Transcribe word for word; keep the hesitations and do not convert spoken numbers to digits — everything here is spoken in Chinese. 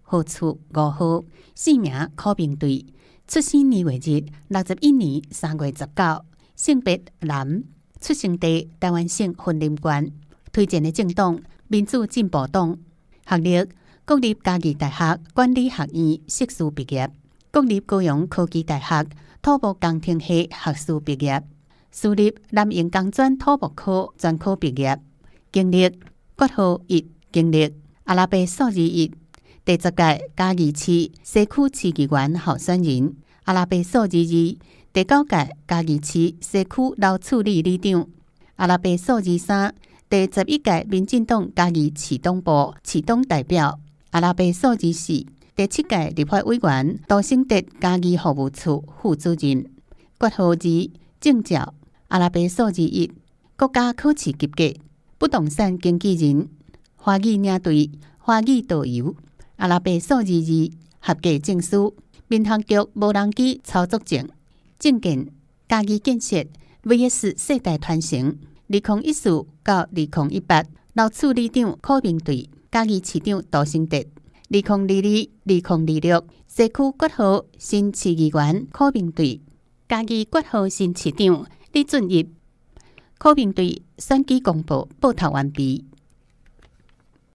号处五号，姓名柯明队，出生年月日六十一年三月十九，性别男，出生地台湾省云林县，推荐的政党民主进步党，学历国立嘉义大学管理学院硕士毕业，国立高雄科技大学土木工程系学士毕业，私立南营工专土木科专科毕业，经历国号一，经历阿拉伯数字一，第十届嘉义市西区市议员候选人，阿拉伯数字二，第九届嘉义市西区楼处理里长，阿拉伯数字三，第十一届民进党嘉义市党部市党代表，阿拉伯数字四，第七届立法委员杜省德嘉义服务处副主任，国号二，证照，阿拉伯数字一，国家考试及格，不动产经纪人，华语领队，华语导游，阿拉伯数字二，合格证书，民航局无人机操作证，证件嘉义建设 V S 世代传承，二零一四到二零一八楼处里长柯明队，嘉义市长杜省德，二零二二、二零二六西区国号新市议员柯明队，嘉义国号新市长李俊逸。柯明队选举公报报读完毕。